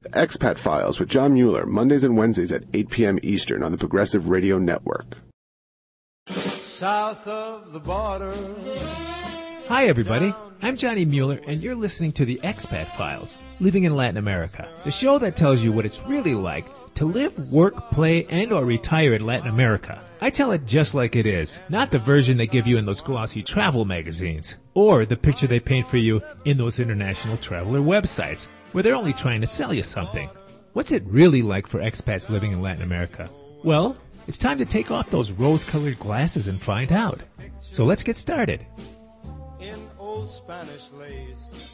The Expat Files with John Mueller, Mondays and Wednesdays at 8 p.m. Eastern on the Progressive Radio Network. South of the border. Hi, everybody. I'm Johnny Mueller, and you're listening to the Expat Files, Living in Latin America, the show that tells you what it's really like to live, work, play, and or retire in Latin America. I tell it just like it is, not the version they give you in those glossy travel magazines, or the picture they paint for you in those international traveler websites, where they're only trying to sell you something. What's it really like for expats living in Latin America? Well, it's time to take off those rose-colored glasses and find out. So let's get started. In old Spanish lace.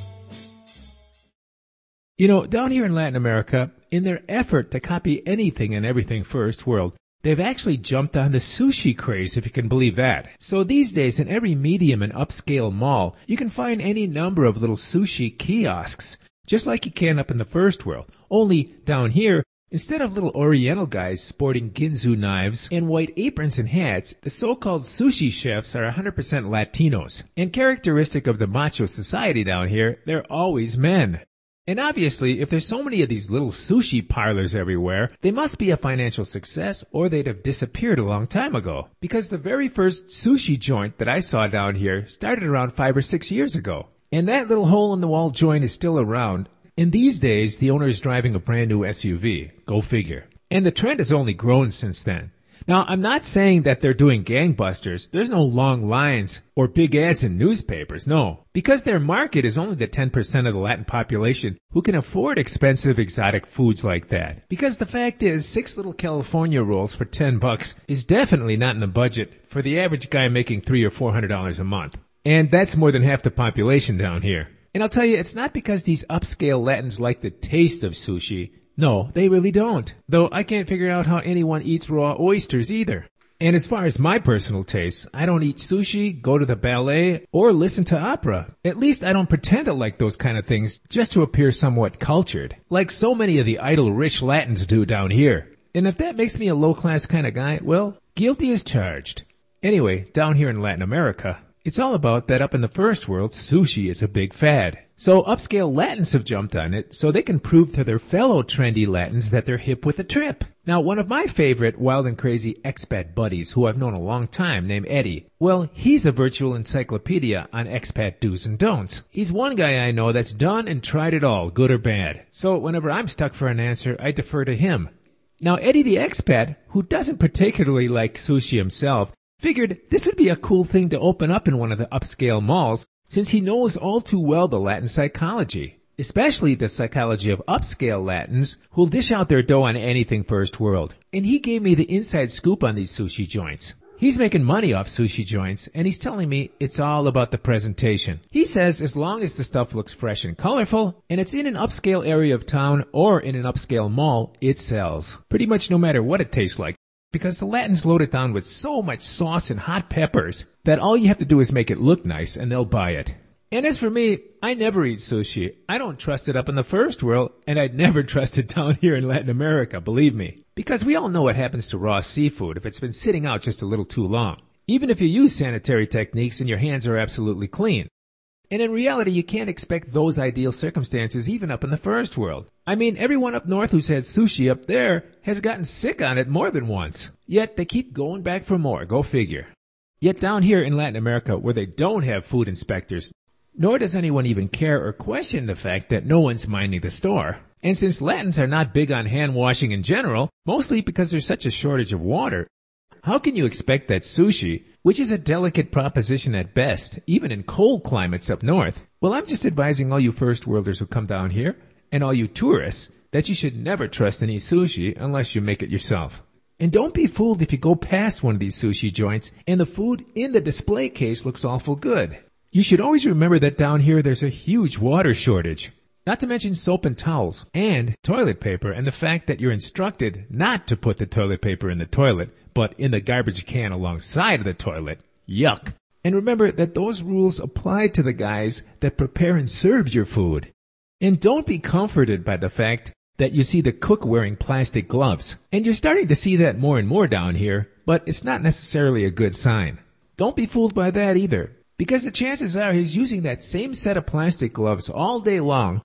You know, down here in Latin America, in their effort to copy anything and everything first world, they've actually jumped on the sushi craze, if you can believe that. So these days, in every medium and upscale mall, you can find any number of little sushi kiosks, just like you can up in the first world. Only down here, instead of little oriental guys sporting ginzu knives and white aprons and hats, the so-called sushi chefs are 100% Latinos. And characteristic of the macho society down here, they're always men. And obviously, if there's so many of these little sushi parlors everywhere, they must be a financial success or they'd have disappeared a long time ago. Because the very first sushi joint that I saw down here started around 5 or 6 years ago. And that little hole-in-the-wall joint is still around. And these days, the owner is driving a brand new SUV. Go figure. And the trend has only grown since then. Now, I'm not saying that they're doing gangbusters. There's no long lines or big ads in newspapers, no. Because their market is only the 10% of the Latin population who can afford expensive exotic foods like that. Because the fact is, 6 little California rolls for $10 is definitely not in the budget for the average guy making $300 or $400 a month. And that's more than half the population down here. And I'll tell you, it's not because these upscale Latins like the taste of sushi. No, they really don't. Though I can't figure out how anyone eats raw oysters either. And as far as my personal taste, I don't eat sushi, go to the ballet, or listen to opera. At least I don't pretend to like those kind of things just to appear somewhat cultured, like so many of the idle rich Latins do down here. And if that makes me a low-class kind of guy, well, guilty as charged. Anyway, down here in Latin America, it's all about that up in the first world, sushi is a big fad. So upscale Latins have jumped on it so they can prove to their fellow trendy Latins that they're hip with the trip. Now, one of my favorite wild and crazy expat buddies who I've known a long time named Eddie, well, he's a virtual encyclopedia on expat do's and don'ts. He's one guy I know that's done and tried it all, good or bad. So whenever I'm stuck for an answer, I defer to him. Now, Eddie the expat, who doesn't particularly like sushi himself, figured this would be a cool thing to open up in one of the upscale malls since he knows all too well the Latin psychology, especially the psychology of upscale Latins who'll dish out their dough on anything first world. And he gave me the inside scoop on these sushi joints. He's making money off sushi joints, and he's telling me it's all about the presentation. He says as long as the stuff looks fresh and colorful, and it's in an upscale area of town or in an upscale mall, it sells. Pretty much no matter what it tastes like. Because the Latins load it down with so much sauce and hot peppers that all you have to do is make it look nice and they'll buy it. And as for me, I never eat sushi. I don't trust it up in the first world, and I'd never trust it down here in Latin America, believe me. Because we all know what happens to raw seafood if it's been sitting out just a little too long. Even if you use sanitary techniques and your hands are absolutely clean. And in reality, you can't expect those ideal circumstances even up in the first world. I mean, everyone up north who's had sushi up there has gotten sick on it more than once. Yet they keep going back for more, go figure. Yet down here in Latin America, where they don't have food inspectors, nor does anyone even care or question the fact that no one's minding the store. And since Latins are not big on hand washing in general, mostly because there's such a shortage of water, how can you expect that sushi, which is a delicate proposition at best, even in cold climates up north? Well, I'm just advising all you first worlders who come down here, and all you tourists, that you should never trust any sushi unless you make it yourself. And don't be fooled if you go past one of these sushi joints and the food in the display case looks awful good. You should always remember that down here there's a huge water shortage. Not to mention soap and towels, and toilet paper, and the fact that you're instructed not to put the toilet paper in the toilet, but in the garbage can alongside of the toilet. Yuck. And remember that those rules apply to the guys that prepare and serve your food. And don't be comforted by the fact that you see the cook wearing plastic gloves. And you're starting to see that more and more down here, but it's not necessarily a good sign. Don't be fooled by that either, because the chances are he's using that same set of plastic gloves all day long,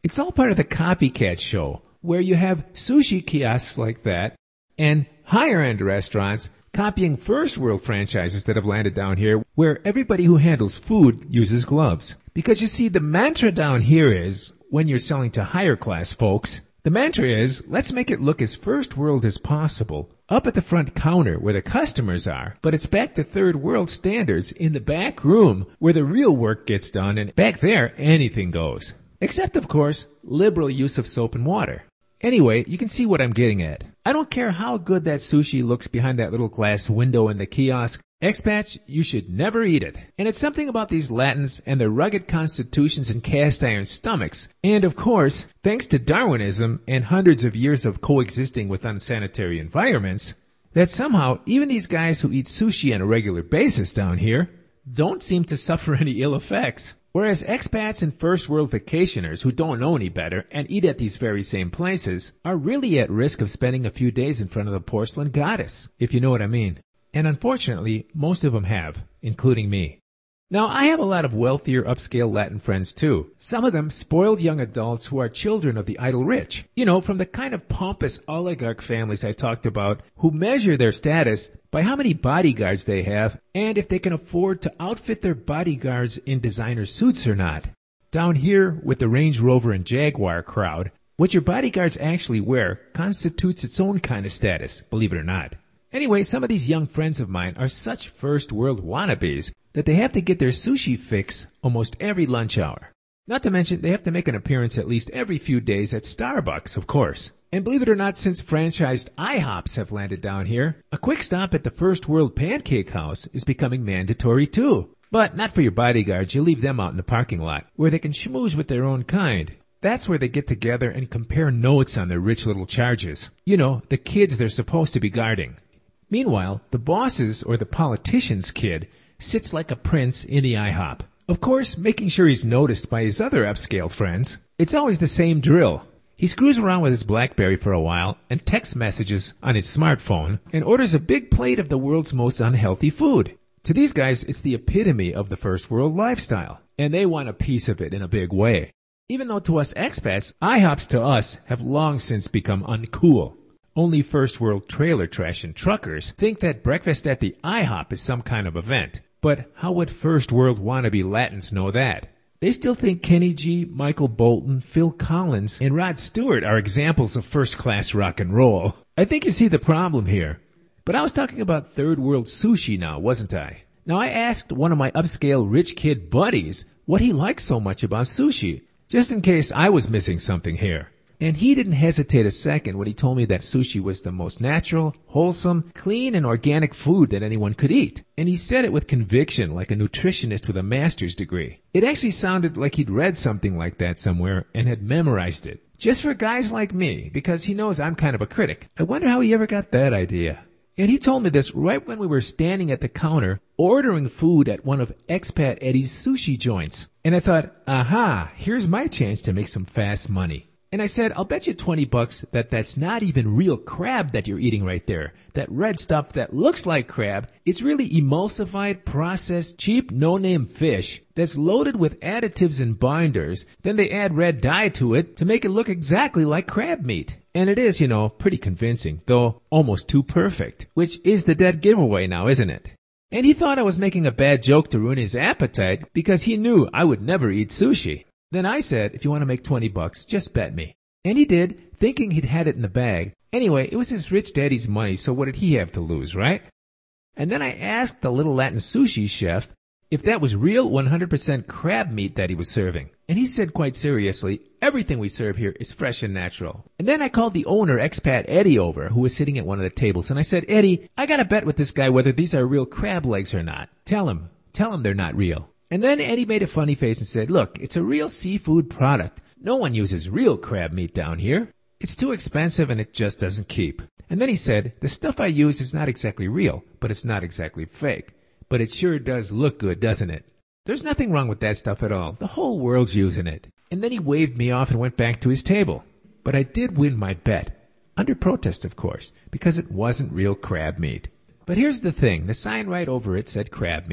It's all part of the copycat show, where you have sushi kiosks like that and higher-end restaurants copying first-world franchises that have landed down here, where everybody who handles food uses gloves. Because you see, the mantra down here is, when you're selling to higher-class folks, the mantra is, let's make it look as first-world as possible, up at the front counter where the customers are, but it's back to third-world standards in the back room where the real work gets done, and back there, anything goes. Except, of course, liberal use of soap and water. Anyway, you can see what I'm getting at. I don't care how good that sushi looks behind that little glass window in the kiosk. Expats, you should never eat it. And it's something about these Latins and their rugged constitutions and cast iron stomachs. And of course, thanks to Darwinism and hundreds of years of coexisting with unsanitary environments, that somehow even these guys who eat sushi on a regular basis down here don't seem to suffer any ill effects. Whereas expats and first-world vacationers who don't know any better and eat at these very same places are really at risk of spending a few days in front of the porcelain goddess, if you know what I mean. And unfortunately, most of them have, including me. Now, I have a lot of wealthier upscale Latin friends too. Some of them spoiled young adults who are children of the idle rich. You know, from the kind of pompous oligarch families I talked about who measure their status by how many bodyguards they have and if they can afford to outfit their bodyguards in designer suits or not. Down here with the Range Rover and Jaguar crowd, what your bodyguards actually wear constitutes its own kind of status, believe it or not. Anyway, some of these young friends of mine are such first world wannabes that they have to get their sushi fix almost every lunch hour. Not to mention, they have to make an appearance at least every few days at Starbucks, of course. And believe it or not, since franchised IHOPs have landed down here, a quick stop at the First World Pancake House is becoming mandatory too. But not for your bodyguards, you leave them out in the parking lot, where they can schmooze with their own kind. That's where they get together and compare notes on their rich little charges. You know, the kids they're supposed to be guarding. Meanwhile, the boss's or the politician's kid sits like a prince in the IHOP. Of course, making sure he's noticed by his other upscale friends. It's always the same drill. He screws around with his BlackBerry for a while and text messages on his smartphone and orders a big plate of the world's most unhealthy food. To these guys, it's the epitome of the first world lifestyle, and they want a piece of it in a big way. Even though to us expats, IHOPs to us have long since become uncool. Only first world trailer trash and truckers think that breakfast at the IHOP is some kind of event. But how would first world wannabe Latins know that? They still think Kenny G, Michael Bolton, Phil Collins, and Rod Stewart are examples of first-class rock and roll. I think you see the problem here. But I was talking about third world sushi now, wasn't I? Now I asked one of my upscale rich kid buddies what he liked so much about sushi, just in case I was missing something here. And he didn't hesitate a second when he told me that sushi was the most natural, wholesome, clean, and organic food that anyone could eat. And he said it with conviction, like a nutritionist with a master's degree. It actually sounded like he'd read something like that somewhere and had memorized it. Just for guys like me, because he knows I'm kind of a critic. I wonder how he ever got that idea. And he told me this right when we were standing at the counter ordering food at one of Expat Eddie's sushi joints. And I thought, aha, here's my chance to make some fast money. And I said, I'll bet you $20 that that's not even real crab that you're eating right there. That red stuff that looks like crab, it's really emulsified, processed, cheap, no-name fish that's loaded with additives and binders. Then they add red dye to it to make it look exactly like crab meat. And it is, you know, pretty convincing, though almost too perfect, which is the dead giveaway now, isn't it? And he thought I was making a bad joke to ruin his appetite because he knew I would never eat sushi. Then I said, if you want to make $20, just bet me. And he did, thinking he'd had it in the bag. Anyway, it was his rich daddy's money, so what did he have to lose, right? And then I asked the little Latin sushi chef if that was real 100% crab meat that he was serving. And he said quite seriously, everything we serve here is fresh and natural. And then I called the owner, Expat Eddie, over, who was sitting at one of the tables, and I said, Eddie, I got to bet with this guy whether these are real crab legs or not. Tell him they're not real. And then Eddie made a funny face and said, look, it's a real seafood product. No one uses real crab meat down here. It's too expensive and it just doesn't keep. And then he said, the stuff I use is not exactly real, but it's not exactly fake. But it sure does look good, doesn't it? There's nothing wrong with that stuff at all. The whole world's using it. And then he waved me off and went back to his table. But I did win my bet. Under protest, of course, because it wasn't real crab meat. But here's the thing. The sign right over it said crab meat.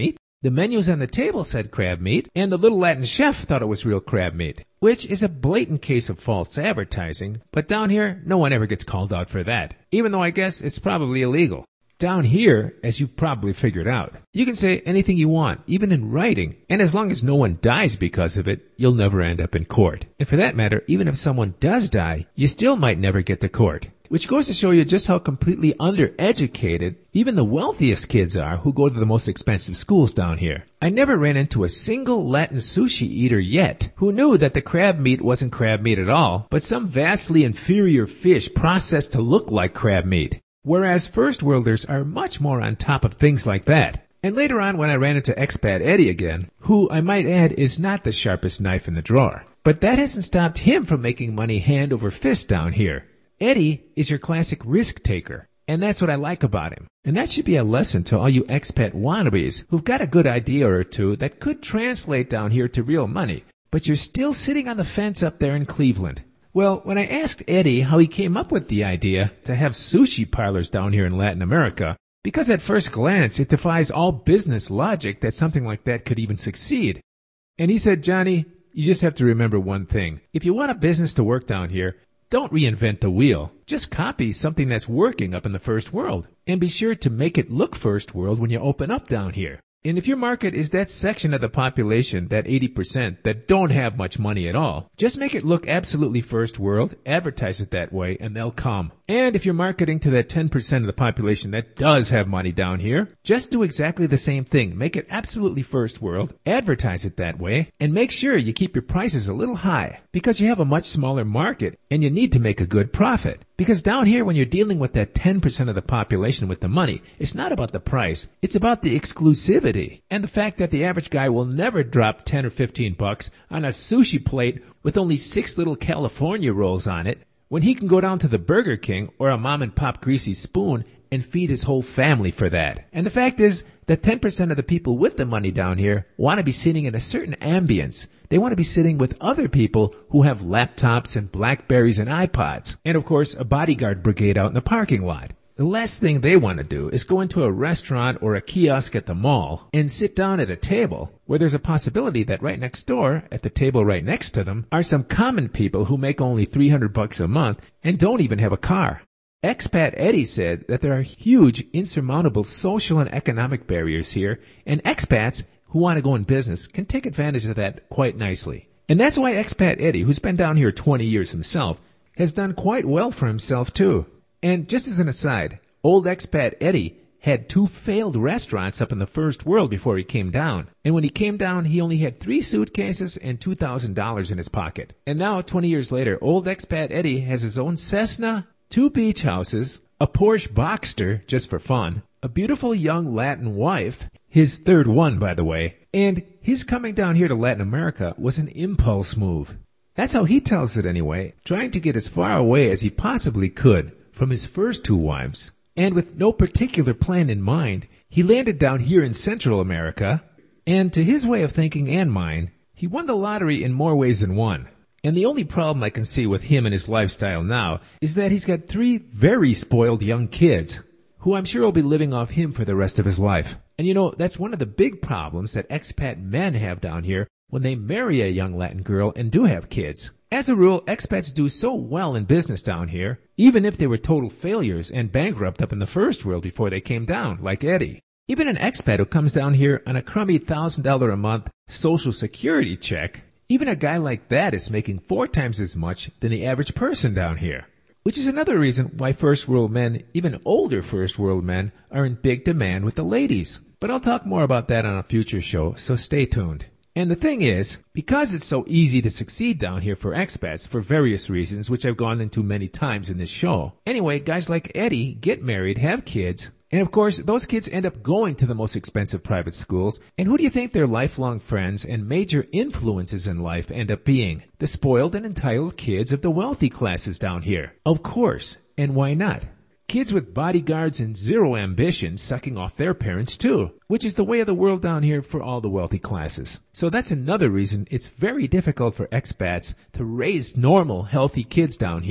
The menus on the table said crab meat, and the little Latin chef thought it was real crab meat, which is a blatant case of false advertising, but down here, no one ever gets called out for that, even though I guess it's probably illegal. Down here, as you've probably figured out, you can say anything you want, even in writing, and as long as no one dies because of it, you'll never end up in court. And for that matter, even if someone does die, you still might never get to court. Which goes to show you just how completely undereducated even the wealthiest kids are who go to the most expensive schools down here. I never ran into a single Latin sushi eater yet who knew that the crab meat wasn't crab meat at all, but some vastly inferior fish processed to look like crab meat. Whereas first worlders are much more on top of things like that. And later on when I ran into expat Eddie again, who I might add is not the sharpest knife in the drawer. But that hasn't stopped him from making money hand over fist down here. Eddie is your classic risk taker, and that's what I like about him. And that should be a lesson to all you expat wannabes who've got a good idea or two that could translate down here to real money, but you're still sitting on the fence up there in Cleveland. Well, when I asked Eddie how he came up with the idea to have sushi parlors down here in Latin America, because at first glance it defies all business logic that something like that could even succeed. And he said, Johnny, you just have to remember one thing. If you want a business to work down here, don't reinvent the wheel. Just copy something that's working up in the first world. And be sure to make it look first world when you open up down here. And if your market is that section of the population, that 80% that don't have much money at all, just make it look absolutely first world, advertise it that way, and they'll come. And if you're marketing to that 10% of the population that does have money down here, just do exactly the same thing. Make it absolutely first world, advertise it that way, and make sure you keep your prices a little high because you have a much smaller market and you need to make a good profit. Because down here, when you're dealing with that 10% of the population with the money, it's not about the price. It's about the exclusivity and the fact that the average guy will never drop 10 or 15 bucks on a sushi plate with only 6 little California rolls on it when he can go down to the Burger King or a mom and pop greasy spoon and feed his whole family for that. And the fact is that 10% of the people with the money down here want to be sitting in a certain ambience. They want to be sitting with other people who have laptops and Blackberries and iPods. And of course, a bodyguard brigade out in the parking lot. The last thing they want to do is go into a restaurant or a kiosk at the mall and sit down at a table where there's a possibility that right next door, at the table right next to them, are some common people who make only $300 a month and don't even have a car. Expat Eddie said that there are huge, insurmountable social and economic barriers here, and expats who want to go in business can take advantage of that quite nicely. And that's why expat Eddie, who's been down here 20 years himself, has done quite well for himself too. And just as an aside, old expat Eddie had 2 failed restaurants up in the first world before he came down. And when he came down, he only had 3 suitcases and $2,000 in his pocket. And now, 20 years later, old expat Eddie has his own Cessna, 2 beach houses, a Porsche Boxster, just for fun, a beautiful young Latin wife, his 3rd one, by the way, and his coming down here to Latin America was an impulse move. That's how he tells it anyway, trying to get as far away as he possibly could from his first 2 wives. And with no particular plan in mind, he landed down here in Central America, and to his way of thinking and mine, he won the lottery in more ways than one. And the only problem I can see with him and his lifestyle now is that he's got 3 very spoiled young kids who I'm sure will be living off him for the rest of his life. And you know, that's one of the big problems that expat men have down here when they marry a young Latin girl and do have kids. As a rule, expats do so well in business down here, even if they were total failures and bankrupt up in the first world before they came down, like Eddie. Even an expat who comes down here on a crummy $1,000 a month Social Security check, even a guy like that is making 4 times as much than the average person down here. Which is another reason why first world men, even older first world men, are in big demand with the ladies. But I'll talk more about that on a future show, so stay tuned. And the thing is, because it's so easy to succeed down here for expats for various reasons, which I've gone into many times in this show. Anyway, guys like Eddie get married, have kids, and of course, those kids end up going to the most expensive private schools. And who do you think their lifelong friends and major influences in life end up being? The spoiled and entitled kids of the wealthy classes down here. Of course. And why not? Kids with bodyguards and zero ambition sucking off their parents too, which is the way of the world down here for all the wealthy classes. So that's another reason it's very difficult for expats to raise normal, healthy kids down here.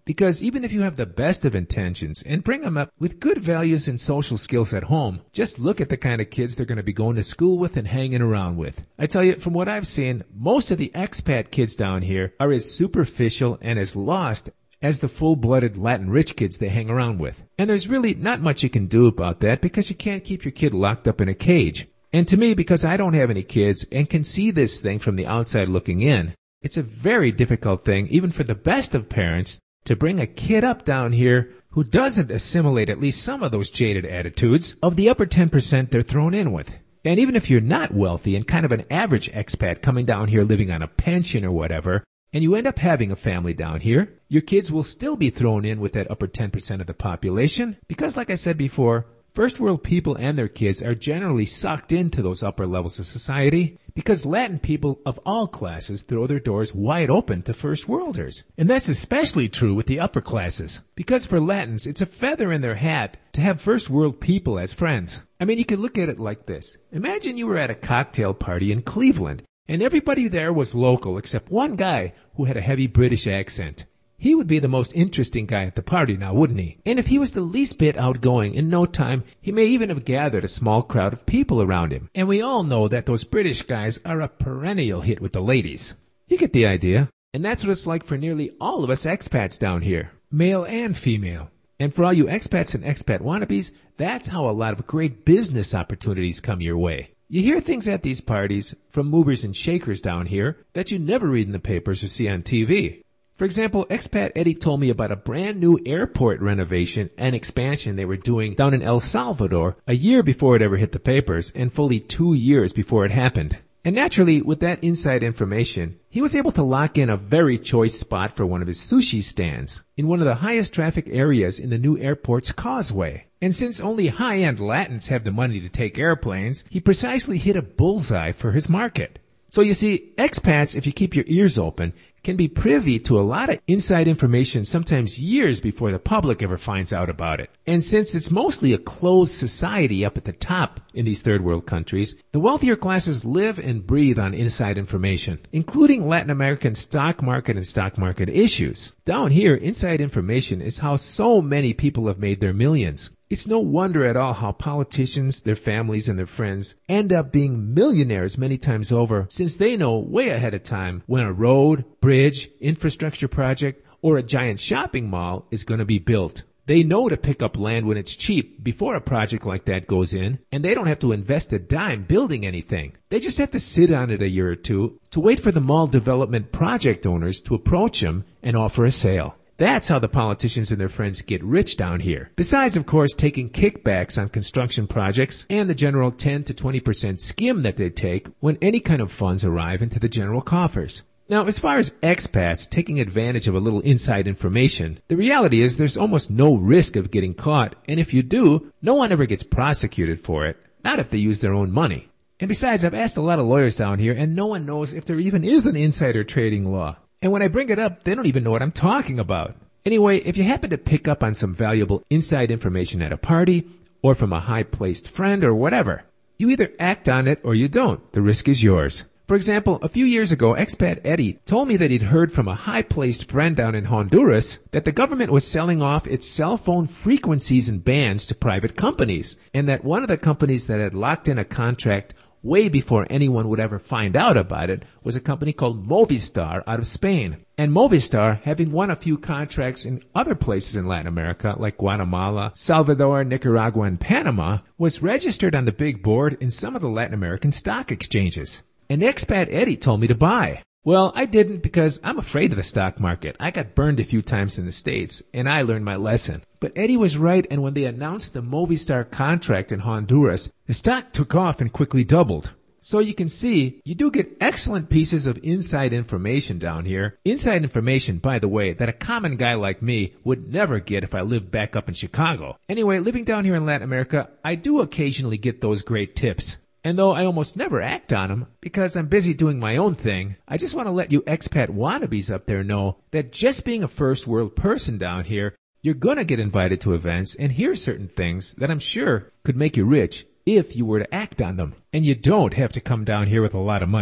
Because even if you have the best of intentions and bring them up with good values and social skills at home, just look at the kind of kids they're going to be going to school with and hanging around with. I tell you, from what I've seen, most of the expat kids down here are as superficial and as lost as the full-blooded Latin rich kids they hang around with. And there's really not much you can do about that because you can't keep your kid locked up in a cage. And to me, because I don't have any kids and can see this thing from the outside looking in, it's a very difficult thing, even for the best of parents, to bring a kid up down here who doesn't assimilate at least some of those jaded attitudes of the upper 10% they're thrown in with. And even if you're not wealthy and kind of an average expat coming down here living on a pension or whatever, and you end up having a family down here, your kids will still be thrown in with that upper 10% of the population because, like I said before, first world people and their kids are generally sucked into those upper levels of society because Latin people of all classes throw their doors wide open to first worlders. And that's especially true with the upper classes, because for Latins, it's a feather in their hat to have first world people as friends. I mean, you can look at it like this. Imagine you were at a cocktail party in Cleveland, and everybody there was local except one guy who had a heavy British accent. He would be the most interesting guy at the party now, wouldn't he? And if he was the least bit outgoing, in no time, he may even have gathered a small crowd of people around him. And we all know that those British guys are a perennial hit with the ladies. You get the idea. And that's what it's like for nearly all of us expats down here, male and female. And for all you expats and expat wannabes, that's how a lot of great business opportunities come your way. You hear things at these parties from movers and shakers down here that you never read in the papers or see on TV. For example, expat Eddie told me about a brand new airport renovation and expansion they were doing down in El Salvador a year before it ever hit the papers and fully 2 years before it happened. And naturally, with that inside information, he was able to lock in a very choice spot for one of his sushi stands in one of the highest traffic areas in the new airport's causeway. And since only high-end Latins have the money to take airplanes, he precisely hit a bullseye for his market. So you see, expats, if you keep your ears open, can be privy to a lot of inside information sometimes years before the public ever finds out about it. And since it's mostly a closed society up at the top in these third world countries, the wealthier classes live and breathe on inside information, including Latin American stock market and stock market issues. Down here, inside information is how so many people have made their millions. It's no wonder at all how politicians, their families, and their friends end up being millionaires many times over, since they know way ahead of time when a road, bridge, infrastructure project, or a giant shopping mall is going to be built. They know to pick up land when it's cheap before a project like that goes in, and they don't have to invest a dime building anything. They just have to sit on it a year or two to wait for the mall development project owners to approach them and offer a sale. That's how the politicians and their friends get rich down here. Besides, of course, taking kickbacks on construction projects and the general 10 to 20% skim that they take when any kind of funds arrive into the general coffers. Now, as far as expats taking advantage of a little inside information, the reality is there's almost no risk of getting caught, and if you do, no one ever gets prosecuted for it, not if they use their own money. And besides, I've asked a lot of lawyers down here, and no one knows if there even is an insider trading law. And when I bring it up, they don't even know what I'm talking about. Anyway, if you happen to pick up on some valuable inside information at a party, or from a high-placed friend or whatever, you either act on it or you don't. The risk is yours. For example, a few years ago, expat Eddie told me that he'd heard from a high-placed friend down in Honduras that the government was selling off its cell phone frequencies and bands to private companies, and that one of the companies that had locked in a contract way before anyone would ever find out about it was a company called Movistar out of Spain. And Movistar, having won a few contracts in other places in Latin America like Guatemala, Salvador, Nicaragua, and Panama, was registered on the big board in some of the Latin American stock exchanges. And expat Eddie told me to buy. Well, I didn't because I'm afraid of the stock market. I got burned a few times in the States, and I learned my lesson. But Eddie was right, and when they announced the Movistar contract in Honduras, the stock took off and quickly doubled. So you can see, you do get excellent pieces of inside information down here. Inside information, by the way, that a common guy like me would never get if I lived back up in Chicago. Anyway, living down here in Latin America, I do occasionally get those great tips. And though I almost never act on them, because I'm busy doing my own thing, I just want to let you expat wannabes up there know that just being a first world person down here, you're going to get invited to events and hear certain things that I'm sure could make you rich if you were to act on them. And you don't have to come down here with a lot of money.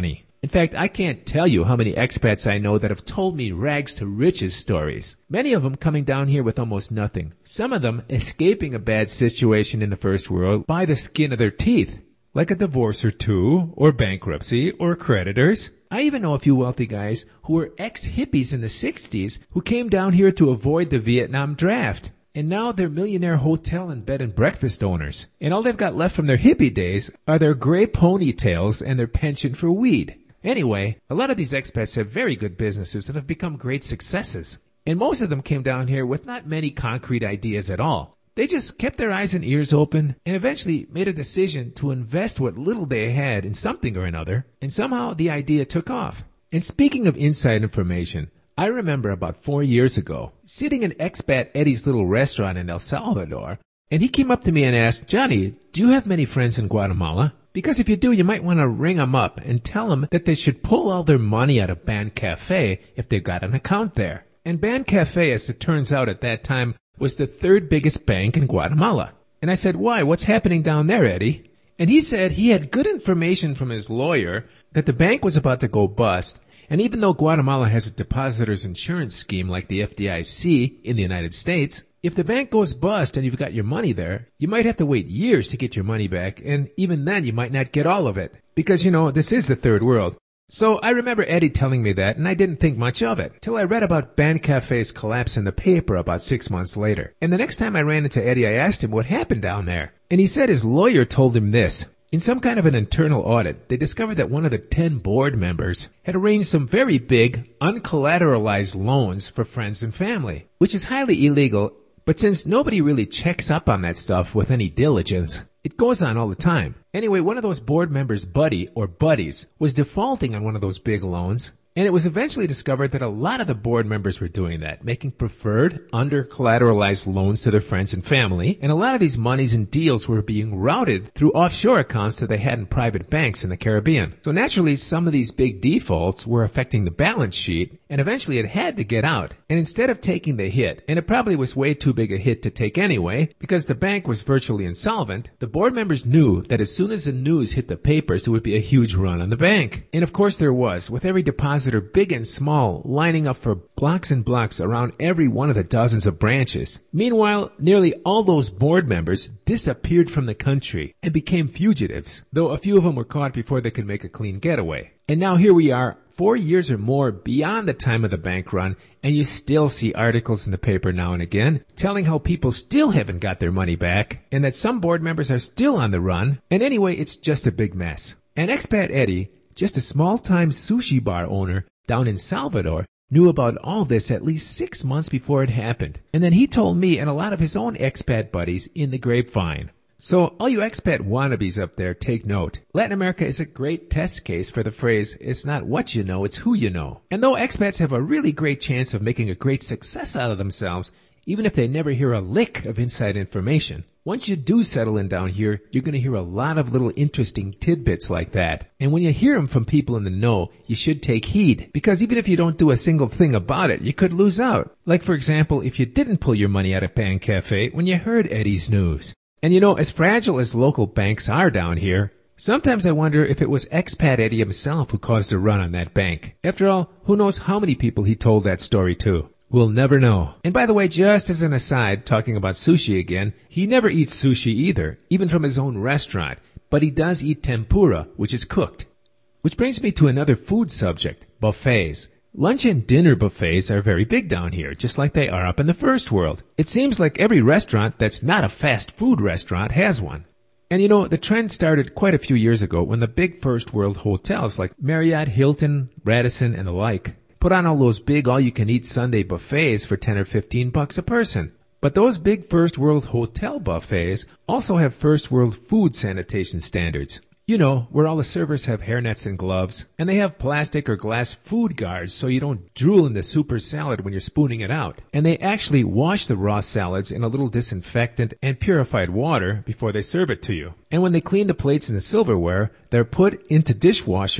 In fact, I can't tell you how many expats I know that have told me rags to riches stories. Many of them coming down here with almost nothing. Some of them escaping a bad situation in the first world by the skin of their teeth, like a divorce or two, or bankruptcy, or creditors. I even know a few wealthy guys who were ex-hippies in the 60s who came down here to avoid the Vietnam draft. And now they're millionaire hotel and bed and breakfast owners. And all they've got left from their hippie days are their gray ponytails and their penchant for weed. Anyway, a lot of these expats have very good businesses and have become great successes. And most of them came down here with not many concrete ideas at all. They just kept their eyes and ears open and eventually made a decision to invest what little they had in something or another, and somehow the idea took off. And speaking of inside information, I remember about 4 years ago, sitting in expat Eddie's little restaurant in El Salvador, and he came up to me and asked, "Johnny, do you have many friends in Guatemala? Because if you do, you might want to ring them up and tell them that they should pull all their money out of Ban Cafe if they've got an account there." And Ban Cafe, as it turns out at that time, was the third biggest bank in Guatemala. And I said, "Why? What's happening down there, Eddie?" And he said he had good information from his lawyer that the bank was about to go bust. And even though Guatemala has a depositors insurance scheme like the FDIC in the United States, if the bank goes bust and you've got your money there, you might have to wait years to get your money back. And even then, you might not get all of it. Because, this is the third world. So I remember Eddie telling me that, and I didn't think much of it, till I read about Ban Cafe's collapse in the paper about 6 months later. And the next time I ran into Eddie, I asked him what happened down there. And he said his lawyer told him this. In some kind of an internal audit, they discovered that one of the 10 board members had arranged some very big, uncollateralized loans for friends and family, which is highly illegal. But since nobody really checks up on that stuff with any diligence, it goes on all the time. Anyway, one of those board members' buddy or buddies was defaulting on one of those big loans, and it was eventually discovered that a lot of the board members were doing that, making preferred, under-collateralized loans to their friends and family, and a lot of these monies and deals were being routed through offshore accounts that they had in private banks in the Caribbean. So naturally, some of these big defaults were affecting the balance sheet, and eventually it had to get out. And instead of taking the hit, and it probably was way too big a hit to take anyway, because the bank was virtually insolvent, the board members knew that as soon as the news hit the papers, there would be a huge run on the bank. And of course there was, with every depositor, big and small, lining up for blocks and blocks around every one of the dozens of branches. Meanwhile, nearly all those board members disappeared from the country and became fugitives, though a few of them were caught before they could make a clean getaway. And now here we are, 4 years or more beyond the time of the bank run, and you still see articles in the paper now and again telling how people still haven't got their money back, and that some board members are still on the run, and anyway, it's just a big mess. And expat Eddie, just a small-time sushi bar owner down in Salvador, knew about all this at least 6 months before it happened. And then he told me and a lot of his own expat buddies in the grapevine. So all you expat wannabes up there, take note. Latin America is a great test case for the phrase, it's not what you know, it's who you know. And though expats have a really great chance of making a great success out of themselves, even if they never hear a lick of inside information, once you do settle in down here, you're going to hear a lot of little interesting tidbits like that. And when you hear them from people in the know, you should take heed. Because even if you don't do a single thing about it, you could lose out. Like for example, if you didn't pull your money out of Ban Cafe when you heard Eddie's news. And as fragile as local banks are down here, sometimes I wonder if it was expat Eddie himself who caused a run on that bank. After all, who knows how many people he told that story to. We'll never know. And by the way, just as an aside, talking about sushi again, he never eats sushi either, even from his own restaurant. But he does eat tempura, which is cooked. Which brings me to another food subject, buffets. Lunch and dinner buffets are very big down here, just like they are up in the first world. It seems like every restaurant that's not a fast food restaurant has one. And the trend started quite a few years ago when the big first world hotels like Marriott, Hilton, Radisson, and the like put on all those big all-you-can-eat Sunday buffets for $10 or $15 a person. But those big first world hotel buffets also have first world food sanitation standards. Where all the servers have hairnets and gloves, and they have plastic or glass food guards so you don't drool in the super salad when you're spooning it out. And they actually wash the raw salads in a little disinfectant and purified water before they serve it to you. And when they clean the plates and the silverware, they're put into dishwashers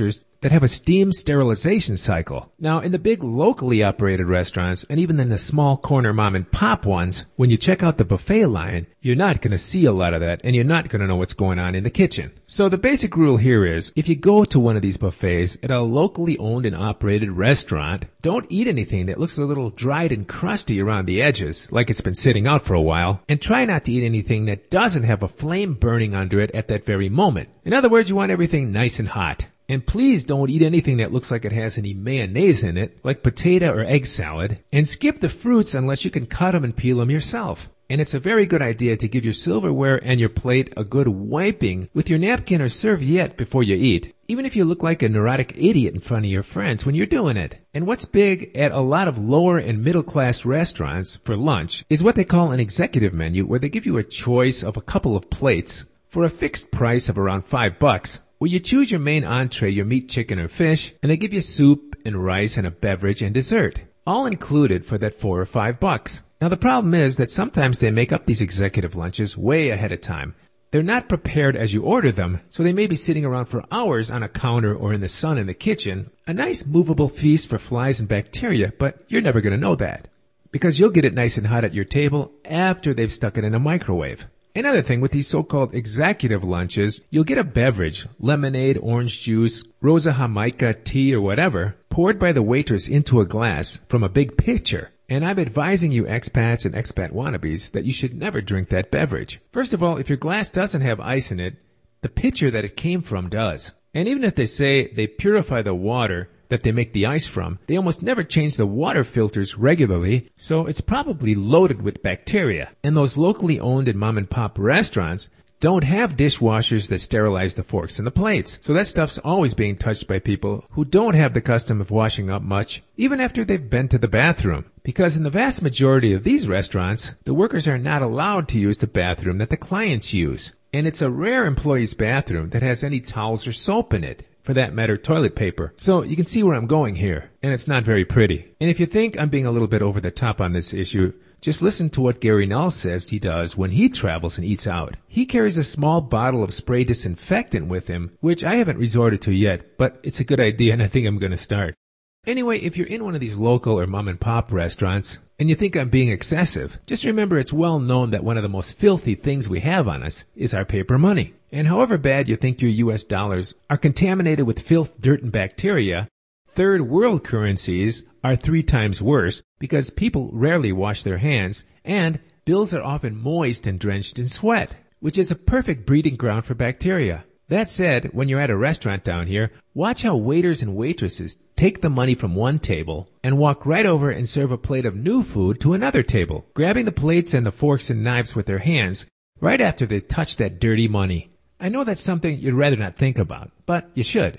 that have a steam sterilization cycle. Now, in the big locally operated restaurants, and even in the small corner mom and pop ones, when you check out the buffet line, you're not going to see a lot of that, and you're not going to know what's going on in the kitchen. So the basic rule here is, if you go to one of these buffets at a locally owned and operated restaurant, don't eat anything that looks a little dried and crusty around the edges, like it's been sitting out for a while, and try not to eat anything that doesn't have a flame burning under it at that very moment. In other words, you want everything nice and hot. And please don't eat anything that looks like it has any mayonnaise in it, like potato or egg salad, and skip the fruits unless you can cut them and peel them yourself. And it's a very good idea to give your silverware and your plate a good wiping with your napkin or serviette before you eat, even if you look like a neurotic idiot in front of your friends when you're doing it. And what's big at a lot of lower and middle class restaurants for lunch is what they call an executive menu, where they give you a choice of a couple of plates for a fixed price of around $5. Well, you choose your main entree, your meat, chicken, or fish, and they give you soup and rice and a beverage and dessert, all included for that $4 or $5. Now, the problem is that sometimes they make up these executive lunches way ahead of time. They're not prepared as you order them, so they may be sitting around for hours on a counter or in the sun in the kitchen, a nice movable feast for flies and bacteria, but you're never going to know that, because you'll get it nice and hot at your table after they've stuck it in a microwave. Another thing with these so-called executive lunches, you'll get a beverage, lemonade, orange juice, Rosa Jamaica, tea, or whatever, poured by the waitress into a glass from a big pitcher. And I'm advising you expats and expat wannabes that you should never drink that beverage. First of all, if your glass doesn't have ice in it, the pitcher that it came from does. And even if they say they purify the water that they make the ice from, they almost never change the water filters regularly, so it's probably loaded with bacteria. And those locally owned and mom and pop restaurants don't have dishwashers that sterilize the forks and the plates. So that stuff's always being touched by people who don't have the custom of washing up much, even after they've been to the bathroom. Because in the vast majority of these restaurants, the workers are not allowed to use the bathroom that the clients use. And it's a rare employee's bathroom that has any towels or soap in it. For that matter, toilet paper. So you can see where I'm going here, and it's not very pretty. And if you think I'm being a little bit over the top on this issue, just listen to what Gary Null says he does when he travels and eats out. He carries a small bottle of spray disinfectant with him, which I haven't resorted to yet, but it's a good idea and I think I'm going to start. Anyway, if you're in one of these local or mom and pop restaurants, and you think I'm being excessive, just remember it's well known that one of the most filthy things we have on us is our paper money. And however bad you think your US dollars are contaminated with filth, dirt, and bacteria, third world currencies are 3 times worse because people rarely wash their hands, and bills are often moist and drenched in sweat, which is a perfect breeding ground for bacteria. That said, when you're at a restaurant down here, watch how waiters and waitresses take the money from one table and walk right over and serve a plate of new food to another table, grabbing the plates and the forks and knives with their hands right after they touch that dirty money. I know that's something you'd rather not think about, but you should.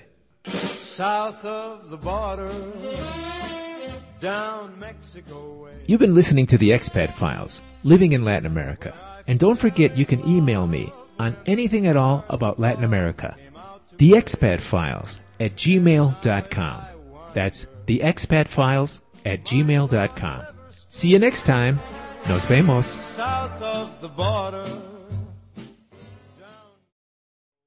South of the border, down Mexico way. You've been listening to the Expat Files, living in Latin America. And don't forget you can email me on anything at all about Latin America. TheExpatFiles@gmail.com. That's TheExpatFiles@gmail.com. See you next time. Nos vemos. South of the border,